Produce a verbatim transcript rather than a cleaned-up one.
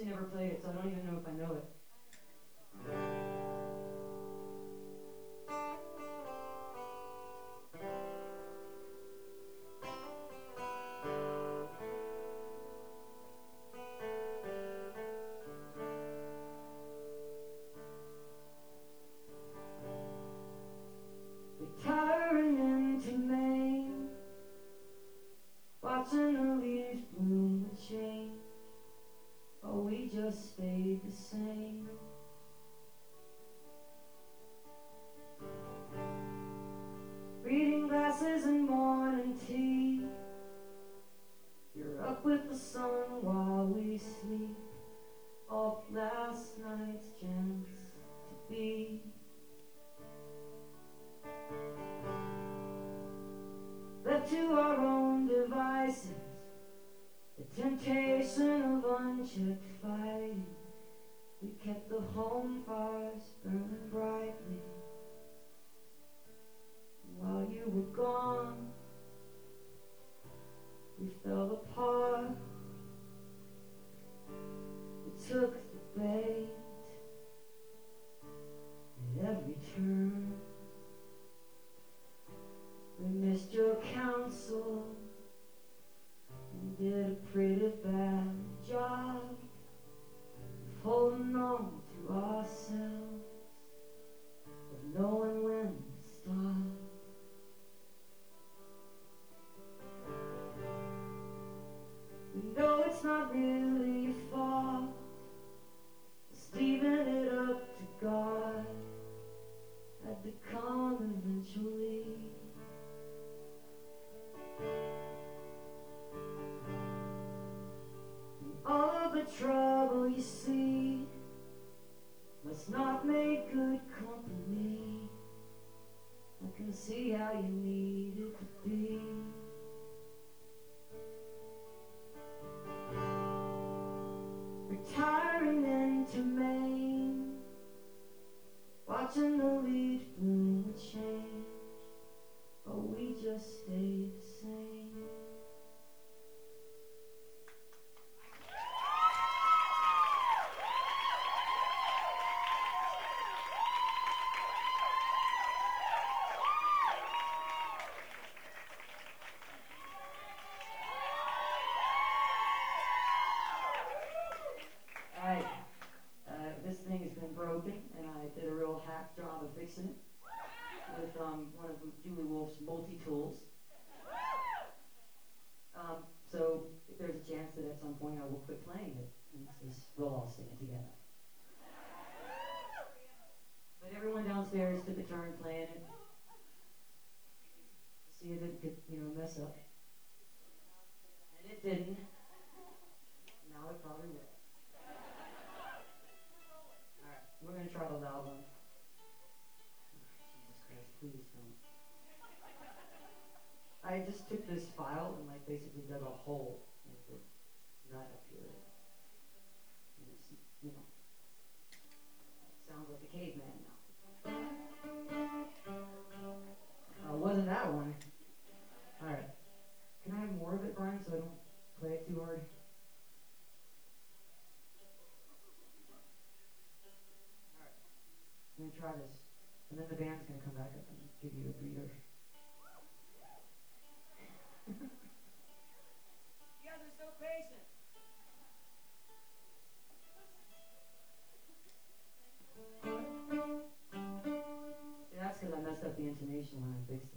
actually never played it, so I don't even know if I know it. Retiring into Maine, watching the leaves bloom and change. Oh, we just stayed the same. Reading glasses and morning tea. You're up with the sun while we sleep off last night's chance to be. Left to our own devices, the temptation of unchecked fighting. We kept the home fires burning brightly. And while you were gone, we fell apart. We took the bait at every turn. We missed your counsel and did a pretty bad job of holding on to ourselves, of knowing when to stop. We know it's not really your fault, just leaving it up to God had to come eventually. And all of the trouble you see must not make good company. I can see how you need it to be. Retiring into Maine, watching the leaves bloom and change. Oh, we just stayed the same. Alright, uh, this thing has been broken, and I did a real hack job of fixing it with um, one of Julie Wolf's multi-tools. Um, so if there's a chance that at some point I will quit playing it, and just, we'll all sing it together. But everyone downstairs took a turn playing it. See if it could, you know, mess up. And it didn't. Now it probably will. Alright, we're gonna try the loud one. Jesus Christ, please don't. I just took this file and like basically dug a hole in the nut up here. And it's, you know, it sounds like a caveman now. Uh, wasn't that one? Alright. Can I have more of it, Brian, so I don't play it too hard? Alright. I'm gonna try this. And then the band's gonna come back up and give you a breather. You guys are so patient. See, that's because I messed up the intonation when I fixed it.